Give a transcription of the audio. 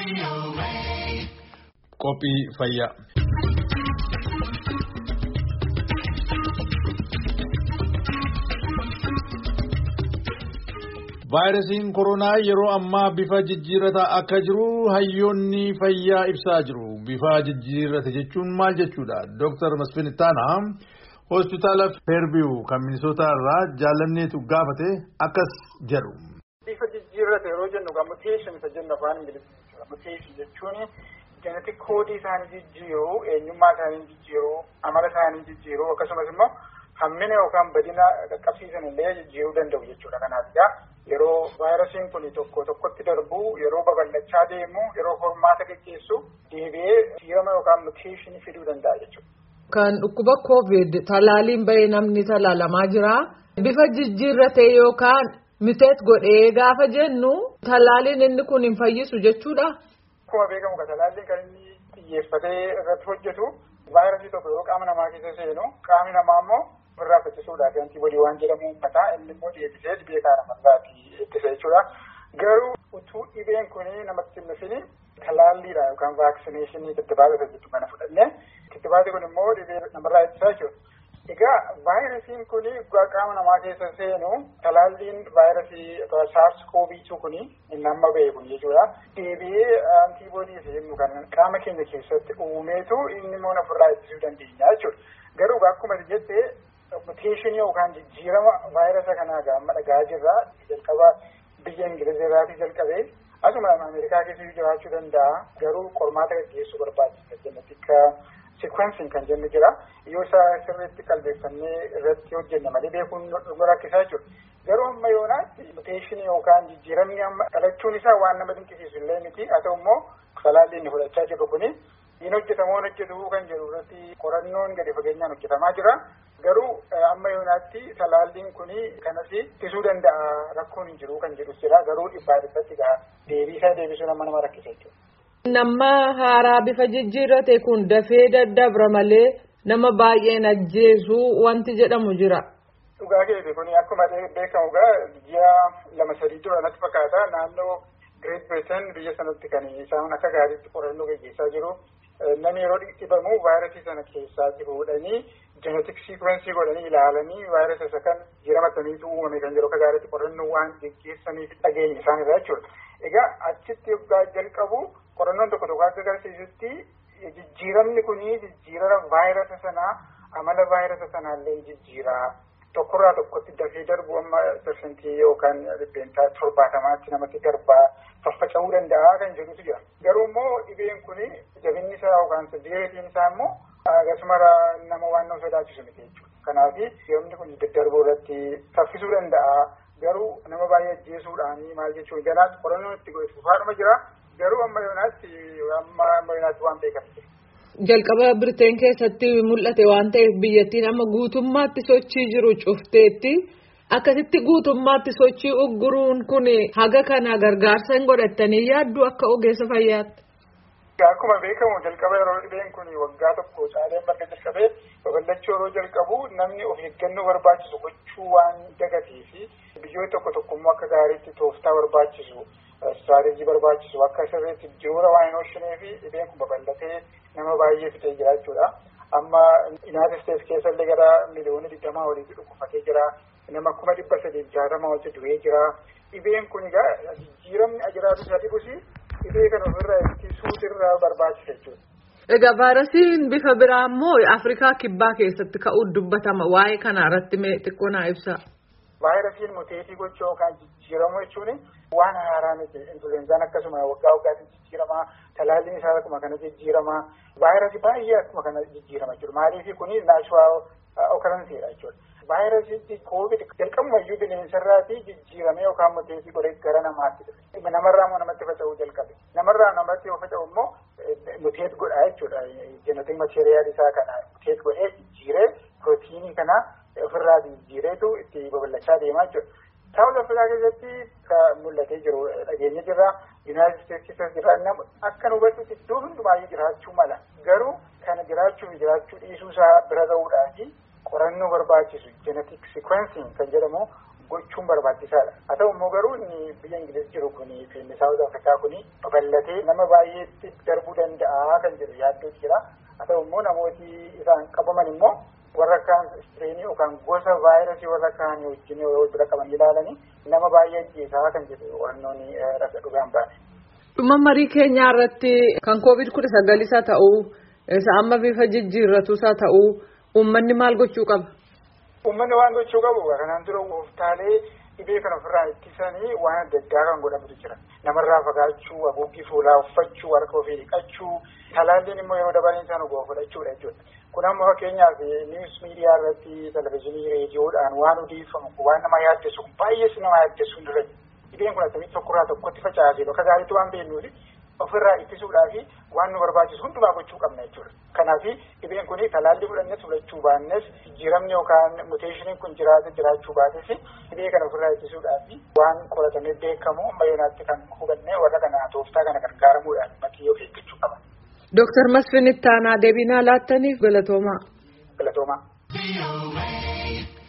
Qophii fayyaa. Vaayirasiin koronaa yeroo ammaa bifa jijjiirataa akka jiru hayyoonni fayyaa ibsaa jiru. Bifa jijjiirate jechuun maal jechuudha? Dr. Masfin Ittaanaa hospitaala Fairview kan Minnesota irraa jaalanneetu gaafate akkas jedhu. Bifa jijjiirate yeroo jennu mutation isa jennu afaan Ingiliffaan mutation jechuun genetic code isaanii jijjiiruu, eenyummaa isaanii jijjiiruu, amala isaanii jijjiiruu akkasumas immoo hammina yookaan badina qaqqabsiisan illee jijjiiruu danda'u jechuudha. Kanaaf yeroo vaayirasiin kun tokkotti darbu, yeroo babal'achaa deemu, yeroo hormaata gaggeessu deebi'ee jijjiirama yookaan mutation fiduu danda'a jechuudha. Kan dhukkuba COVID talaaliin bahee namni talaalamaa jira. Bifa jijjiirratee yookaan mutate godhee gaafa jennu talaaliin inni kun hin fayyisu jechuudha. Akkuma beekamu talaalliin kan inni xiyyeeffatee irratti hojjetu vaayirasii tokko yeroo qaama namaa keessa seenu qaamni namaa immoo ofirraa fayyisuudhaaf antiboodii waan jedhamu uummataa inni immoo deebisee dhibee kana namarraatii ittisa jechuudha. Garuu utuu dhibeen kun namatti hin dhufin talaalliidha yookaan vaaksineeshinii kittibaata jedhu kana fudhannee kittibaati kun immoo dhibee namarraa ittisaa jechuudha. Egaa vaayirasiin kun qaama namaa keessa seenu talaalliin vaayirasii SARS-CoV-2 kun inni amma ba'e kun jechuudha. Deebi'ee antiboodii jennu kan qaama keenya keessatti uumeetu inni immoo ofirraa ittisuu dandeenya jechuudha. Garuu akkuma jettee mutation yookaan jijjiirama vaayirasa kanaa gaamma dhagaa jirra. Jalqaba biyya Ingilizirraatii jalqabee asuma Ameerikaa keessa jiraachuu danda'a. Garuu qormaata gaggeessuu barbaachisa jennetika sequencing kan jennu jira. Yoo isaa sirriitti qalbeeffannee irratti hojjenna malee beekuun nu rakkisaa jiru. Garuu amma yoonaatti mutation yookaan jijjiiramni amma dhalachuun isaa waan nama dinqisiisu illee miti. Haa ta'u immoo talaalli inni fudhachaa jirru kuni hin hojjetamoo hojjetu kan jedhu irratti qorannoon gadi fageenyaan hojjetamaa jira. Garuu amma yoonaatti talaalliin kuni kanas ittisuu danda'a rakkoon hin jiru kan jedhu jira. Garuu dhibbatti deebisuu nama rakkisa jechuudha. Nama haaraa bifa jijjiirrate kun dafee daddabra malee nama baay'een ajjeesu wanti jedhamu jira. Dhugaa keessa kun akkuma beekamu ji'a 2-3 dura natti fakkaata naannoo Great Britain biyya sanatti kan isaan akka gaariitti qorannoo gaggeessaa jiru. Namni yeroo dhibamu vaayirasii sana keessaatti fuudhanii genetic sequencing godhanii ilaalanii vaayirasa isa kan jiramataniitu uumame kan jiru akka gaariitti qorannoo waan gaggeessaniif dhageenya isaan irraa jechuudha. Egaa achitti jalqabu qorannoon tokko akka agarsiisutti jijjiiramni kuni jijjiirama vaayirasa sanaa amala vaayirasa sanaallee jijjiiraa tokkorraa tokkotti dafee darbu amma persentii yookaan dhibbeentaa 70tti namatti darbaa faffaca'uu danda'a kan jedhutu jira. Garuu immoo dhibeen kuni jabinni isaa yookaan seveeritiin isaa immoo akkasuma nama waan nama sodaachisu miti jechuudha. Kanaaf yeroo kun daddarbuu irratti saffisuu danda'a. Garuu nama baay'ee ajjeesuudhaan maal jechuun ganaatti qorannoon itti godhu faadhuma jira. Garuu amma yoonaatti waan beekamte. Jalqaba Biriteen keessatti mul'ate waan ta'eef biyyattiin amma guutummaatti sochii jiru cufteetti akkasitti guutummaatti sochii ugguruun kun haga kana gargaarsa hin godhattanii yaaddu akka ogeessa fayyaatti. Akkuma beekamu jalqaba yeroo dhibeen kun waggaa tokko caalee marga jalqabee babal'achuu yeroo jalqabu namni of eeggannoo barbaachisu gochuu waan dagatee fi biyyoota tokko immoo akka gaariitti tooftaa barbaachisu. Strateejii barbaachisu akka sirriitti jiruura waan hin oolchinee fi dhibeen kun babal'atee nama baay'ee fixee jira jechuudha. Amma United States keessallee gara miliyoona 20 oliitti dhukkufatee jira. Nama 360 walitti du'ee jira. Dhibeen kun egaa jijjiiramni ajiraatu isa dhibus dhibee kana ofirraa ittisuu irraa barbaachisa jechuudha. Egaa vaayirasiin bifa biraa immoo Afrikaa kibbaa keessatti ka'uu dubbatama. Waa'ee kana irratti mee xiqqoo naa ibsaa. Vaayirasiin muteetii gochuu yookaan jijjiiramu jechuun waan haaraa miti. Influenzaan akkasuma waggaa waggaatti jijjiirama. Talaalliin isaa akkuma kana jijjiirama. Vaayirasii baay'ee akkuma kana jijjiirama jechuudha. Maaliif kuni naachuraal occurrenceedha jechuudha. Vaayirasiitti COVID jalqabumayyuu bineensarraatii jijjiiramee yookaan muteetii godhee gara namaatti dhufe. Namarraa immoo namatti faca'uu jalqabe. Namarraa namatti yoo faca'u immoo muteet godhaa jechuudha. Genetic material isaa kana muteet godhee jijjiiree pirootiinii kana ofirraa jijjiireetu itti babal'achaa deemaa jechuudha. Saawul Afrikaa keessatti kan mul'atee jiru dhageenya jirra. United States keessas jirra. Akka nu hubannutti iddoo hundumaayyuu jiraachuu mala. Garuu kana jiraachuu dhiisuu isaa bira ga'uudhaafi qorannoo barbaachisu genetic sequencing kan jedhamu gochuun barbaachisaadha. Haa ta'u immoo garuu inni biyya Ingiliz jiru kuni fi Saawuz Afrikaa kuni babal'atee nama baay'eetti darbuu danda'a kan jedhu yaaddoo jira. Haa ta'u immoo namooti isaan qabaman immoo warra kaan istireenii yookaan gosa vaayirasii warra kaan wajjin yoo bira qaban ilaalanii nama baay'ee ajjeesaa kan jedhu wannoonni rasa dhugaan baane. Dhuma marii keenyaa irratti kan COVID-19 isaa ta'uu isa amma bifa jijjiirratu isaa ta'uu uummanni maal gochuu qaba? Uummanni waan gochuu qabu kanaan dura gooftaalee dhibee kana ofirraa ittisanii waan adda addaa kan godhamutu jira. Namarraa fagaachuu, haguuggii fuulaa uffachuu, harka ofii dhiqachuu, talaalliin immoo yeroo dabaleen isaan ogaa fudhachuudha jechuudha. Kun ammoo fakkeenyaaf niwus miidiyaa irratti televezyiinii reediyoodhaan waan odeeffamu waan nama yaaddessu baay'ees nama yaaddessu hin jiran. Dhibeen kun akkamitti tokkorraa tokkotti facaasee bakka gaariitti waan beeknuufi ofirraa ittisuudhaafi waan nu barbaachisu hundumaa gochuu qabna jechuudha. Kanaaf dhibeen kun talaallii fudhannes fudhachuu baannes jijjiiramni yookaan muteeshiniin kun jiraachuu baates dhibee kana ofirraa ittisuudhaafi waan qoratamee beekamu ammayyonaatti kan hubannee warra kana tooftaa kana gargaaramuudhaan matii of eeggachuu qaba. Dooktar Masfin Ittaanaa deebii nuu laattaniif galatoomaa. Galatoomaa.